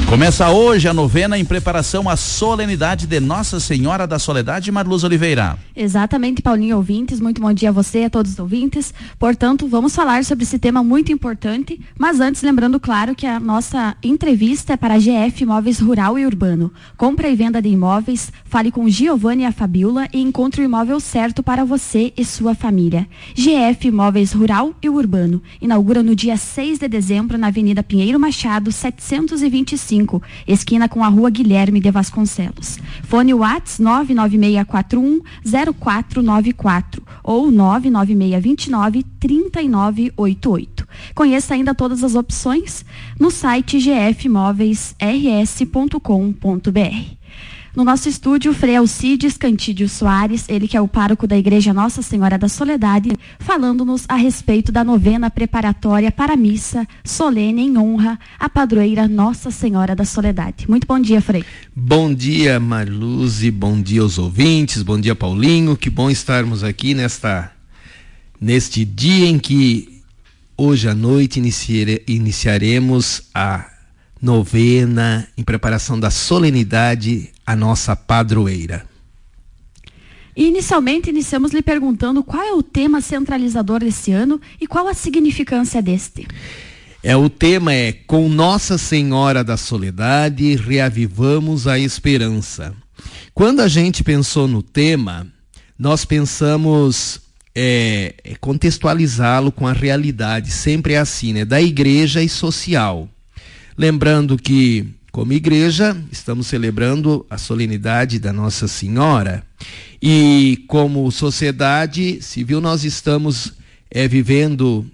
Começa hoje a novena em preparação à solenidade de Nossa Senhora da Soledade, Marluz Oliveira. Exatamente, Paulinho, ouvintes, muito bom dia a você e a todos os ouvintes. Portanto, vamos falar sobre esse tema muito importante, mas antes, lembrando, claro, que a nossa entrevista é para a GF Imóveis Rural e Urbano. Compra e venda de imóveis, fale com Giovanni e a Fabiola e encontre o imóvel certo para você e sua família. GF Imóveis Rural e Urbano, inaugura no dia 6 de dezembro na Avenida Pinheiro Machado, 725. Esquina com a Rua Guilherme de Vasconcelos. Fone Whats 996410494 ou 996293988. Conheça ainda todas as opções no site gfimoveisrs.com.br. No nosso estúdio, Frei Alcides Cantídio Soares, ele que é o pároco da Igreja Nossa Senhora da Soledade, falando-nos a respeito da novena preparatória para a missa solene em honra à padroeira Nossa Senhora da Soledade. Muito bom dia, Frei. Bom dia, Marluz, e bom dia aos ouvintes, bom dia, Paulinho. Que bom estarmos aqui neste dia em que hoje à noite iniciaremos a novena em preparação da solenidade à nossa padroeira. Inicialmente, iniciamos lhe perguntando qual é o tema centralizador desse ano e qual a significância deste. O tema é: com Nossa Senhora da Soledade, reavivamos a esperança. Quando a gente pensou no tema, nós pensamos contextualizá-lo com a realidade, sempre é assim, né? Da igreja e social. Lembrando que, como igreja, estamos celebrando a solenidade da Nossa Senhora e, como sociedade civil, nós estamos vivendo,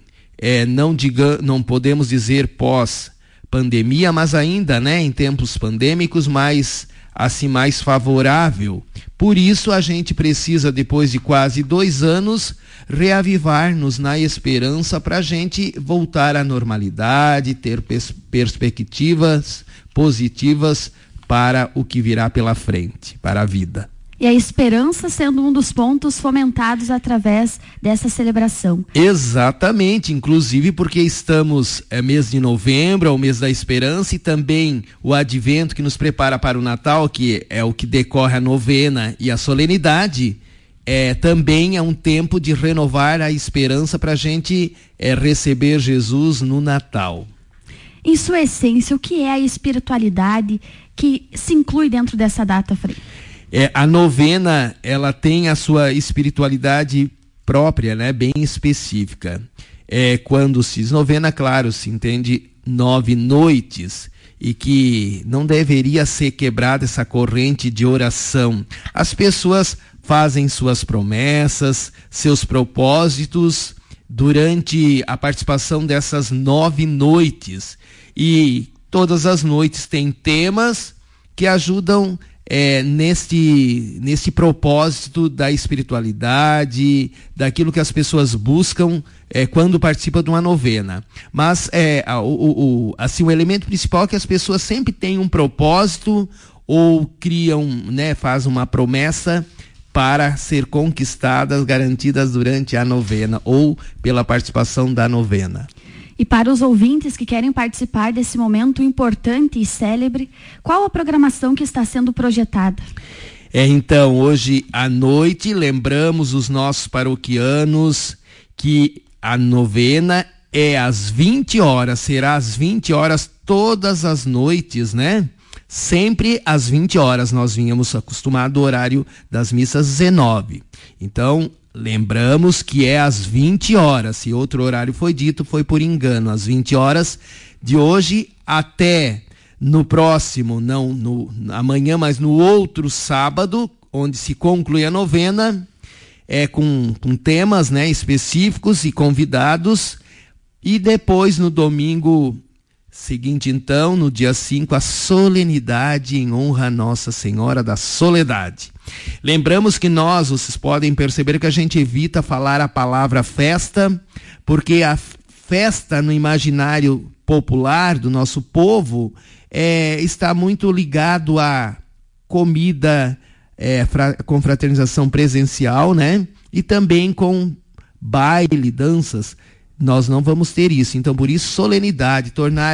não podemos dizer pós-pandemia, mas ainda, né, em tempos pandêmicos, mas assim mais favorável. Por isso a gente precisa, depois de quase 2 anos, reavivar-nos na esperança para a gente voltar à normalidade, ter perspectivas positivas para o que virá pela frente, para a vida. E a esperança sendo um dos pontos fomentados através dessa celebração. Exatamente, inclusive porque estamos mês de novembro, é o mês da esperança, e também o advento que nos prepara para o Natal, que é o que decorre a novena e a solenidade, também é um tempo de renovar a esperança para a gente receber Jesus no Natal. Em sua essência, o que é a espiritualidade que se inclui dentro dessa data, Frei? A novena, ela tem a sua espiritualidade própria, né, bem específica. Quando se diz novena, claro, se entende 9 noites, e que não deveria ser quebrada essa corrente de oração. As pessoas fazem suas promessas, seus propósitos durante a participação dessas 9 noites. E todas as noites têm temas que ajudam neste propósito da espiritualidade, daquilo que as pessoas buscam quando participam de uma novena. Mas assim, o elemento principal é que as pessoas sempre têm um propósito ou criam, né, fazem uma promessa para ser conquistadas, garantidas durante a novena ou pela participação da novena. E para os ouvintes que querem participar desse momento importante e célebre, qual a programação que está sendo projetada? Então, hoje à noite, lembramos os nossos paroquianos que a novena é às 20 horas, será às 20 horas todas as noites, né? Sempre às 20 horas, nós vínhamos acostumado ao horário das missas 19. Então, lembramos que é às 20 horas, se outro horário foi dito, foi por engano, às 20 horas de hoje até no próximo, não no amanhã, mas no outro sábado, onde se conclui a novena, com temas, né, específicos e convidados, e depois no domingo seguinte, então, no dia 5, a solenidade em honra a Nossa Senhora da Soledade. Lembramos que vocês podem perceber que a gente evita falar a palavra festa, porque a festa no imaginário popular do nosso povo está muito ligado à comida, confraternização presencial, né? E também com baile, danças. Nós não vamos ter isso. Então, por isso, solenidade, tornar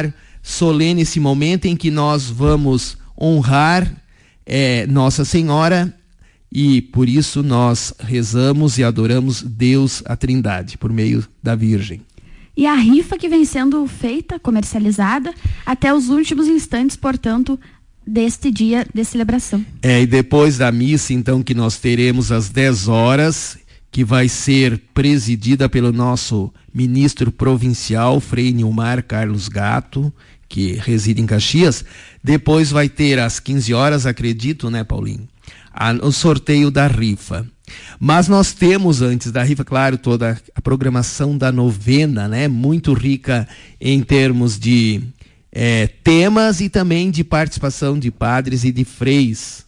solene esse momento em que nós vamos honrar Nossa Senhora, e por isso nós rezamos e adoramos Deus, a Trindade, por meio da Virgem. E a rifa que vem sendo feita, comercializada, até os últimos instantes, portanto, deste dia de celebração. E depois da missa, então, que nós teremos às 10 horas, que vai ser presidida pelo nosso ministro provincial, Frei Nilmar Carlos Gatto, que reside em Caxias. Depois vai ter às 15 horas, acredito, né, Paulinho? O sorteio da rifa. Mas nós temos, antes da rifa, claro, toda a programação da novena, né? Muito rica em termos de temas e também de participação de padres e de freis,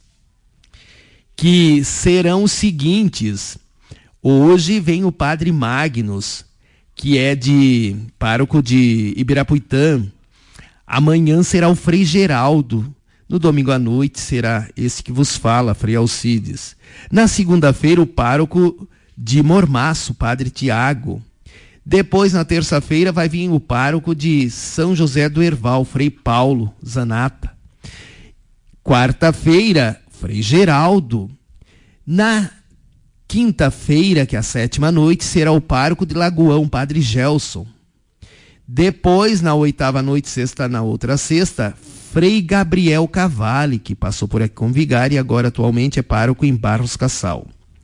que serão os seguintes. Hoje vem o padre Magnus, que é pároco de Ibirapuitã. Amanhã será o Frei Geraldo. No domingo à noite será esse que vos fala, Frei Alcides. Na segunda-feira, o pároco de Mormaço, Padre Tiago. Depois, na terça-feira, vai vir o pároco de São José do Herval, Frei Paulo Zanata. Quarta-feira, Frei Geraldo. Na quinta-feira, que é a 7ª noite, será o pároco de Lagoão, Padre Gelson. Depois, na 8ª noite, na outra sexta, Frei Gabriel Cavalli, que passou por aqui como vigário e agora atualmente é pároco em Barros Cassal.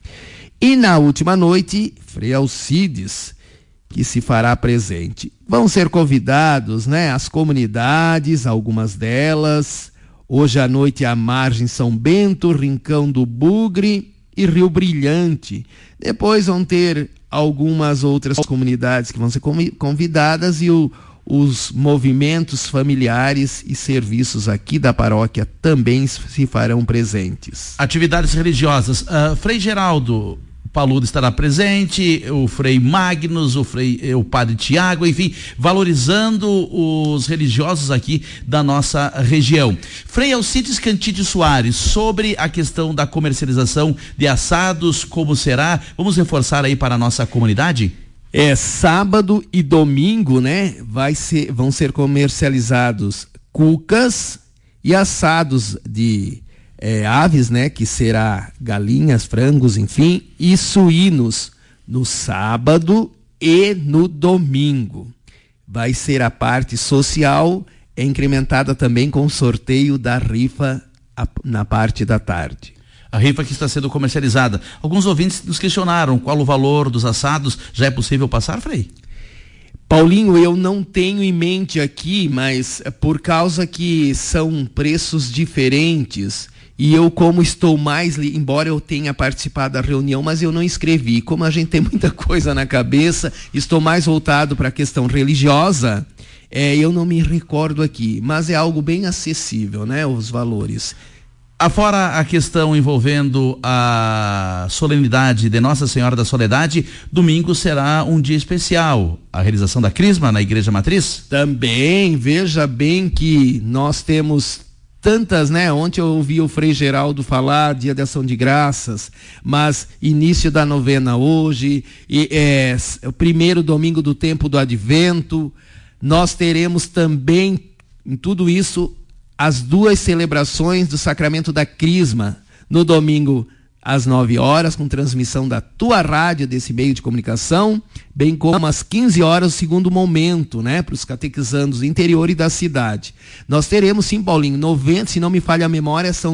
E na última noite, Frei Alcides, que se fará presente. Vão ser convidados, né, as comunidades, algumas delas. Hoje à noite à margem São Bento, Rincão do Bugre e Rio Brilhante. Depois vão ter algumas outras comunidades que vão ser convidadas e os movimentos familiares e serviços aqui da paróquia também se farão presentes. Atividades religiosas. Frei Geraldo Paludo estará presente, o Frei Magnus, o Padre Tiago, enfim, valorizando os religiosos aqui da nossa região. Frei Alcides Cantídio Soares, sobre a questão da comercialização de assados, como será? Vamos reforçar aí para a nossa comunidade? Sábado e domingo, né? Vão ser comercializados cucas e assados de aves, né? Que será galinhas, frangos, enfim, e suínos no sábado e no domingo. Vai ser a parte social incrementada também com o sorteio da rifa na parte da tarde. A rifa que está sendo comercializada. Alguns ouvintes nos questionaram qual o valor dos assados. Já é possível passar, Frei? Paulinho, eu não tenho em mente aqui, mas por causa que são preços diferentes e eu, como estou embora eu tenha participado da reunião, mas eu não escrevi. Como a gente tem muita coisa na cabeça, estou mais voltado para a questão religiosa, eu não me recordo aqui, mas é algo bem acessível, né, os valores. Afora a questão envolvendo a solenidade de Nossa Senhora da Soledade, domingo será um dia especial, a realização da Crisma na Igreja Matriz? Também, veja bem que nós temos tantas, né? Ontem eu ouvi o Frei Geraldo falar, Dia de Ação de Graças, mas início da novena hoje, o primeiro domingo do tempo do Advento, nós teremos também, em tudo isso, as 2 celebrações do Sacramento da Crisma, no domingo às 9 horas, com transmissão da tua rádio, desse meio de comunicação, bem como às 15 horas, o segundo momento, né, para os catequizandos do interior e da cidade. Nós teremos, sim, Paulinho, 90, se não me falha a memória, são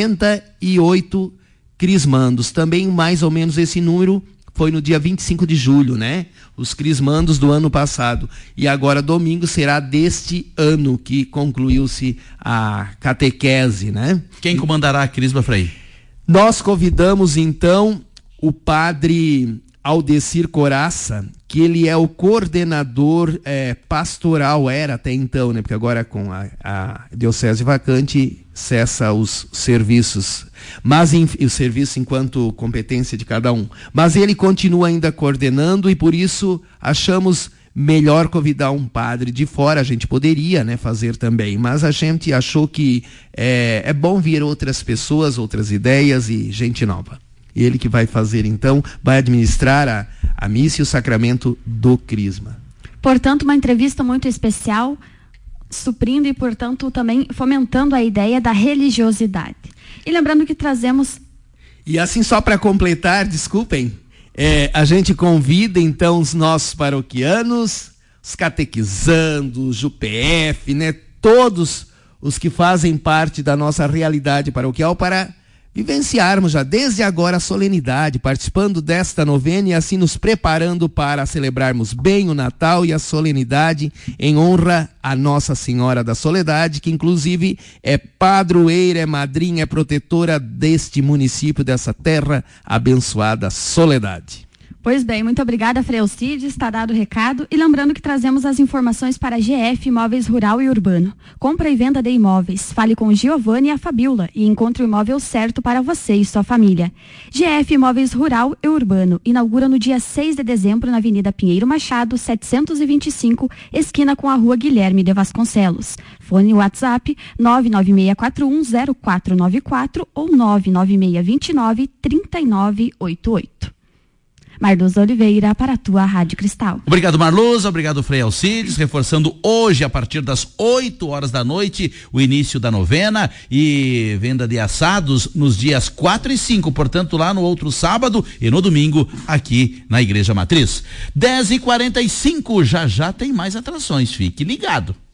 98 crismandos. Também mais ou menos esse número foi no dia 25 de julho, né? Os crismandos do ano passado. E agora domingo será deste ano que concluiu-se a catequese, né? Quem comandará a crisma, Frei? Nós convidamos então o padre Aldecir Coraça, que ele é o coordenador pastoral, era até então, né? Porque agora com a diocese vacante cessa os serviços, mas o serviço enquanto competência de cada um. Mas ele continua ainda coordenando e por isso achamos melhor convidar um padre de fora. A gente poderia, né, fazer também, mas a gente achou que é bom vir outras pessoas, outras ideias e gente nova. Ele que vai fazer, então, vai administrar a missa e o sacramento do Crisma. Portanto, uma entrevista muito especial suprindo e, portanto, também fomentando a ideia da religiosidade. E lembrando que trazemos... E assim, só para completar, desculpem, a gente convida então os nossos paroquianos, os catequizandos, o PF, né, todos os que fazem parte da nossa realidade paroquial para vivenciarmos já desde agora a solenidade, participando desta novena e assim nos preparando para celebrarmos bem o Natal e a solenidade em honra a Nossa Senhora da Soledade, que inclusive é padroeira, é madrinha, é protetora deste município, dessa terra abençoada Soledade. Pois bem, muito obrigada, Frei Alcides, está dado o recado. E lembrando que trazemos as informações para a GF Imóveis Rural e Urbano. Compra e venda de imóveis. Fale com o Giovanni e a Fabiola e encontre o imóvel certo para você e sua família. GF Imóveis Rural e Urbano inaugura no dia 6 de dezembro na Avenida Pinheiro Machado, 725, esquina com a Rua Guilherme de Vasconcelos. Fone WhatsApp 996410494 ou 996293988. Marluza Oliveira, para a tua Rádio Cristal. Obrigado, Marluza, obrigado, Frei Alcides, reforçando hoje, a partir das 8 horas da noite, o início da novena e venda de assados nos dias 4 e 5, portanto, lá no outro sábado e no domingo, aqui na Igreja Matriz. 10h45, já tem mais atrações, fique ligado.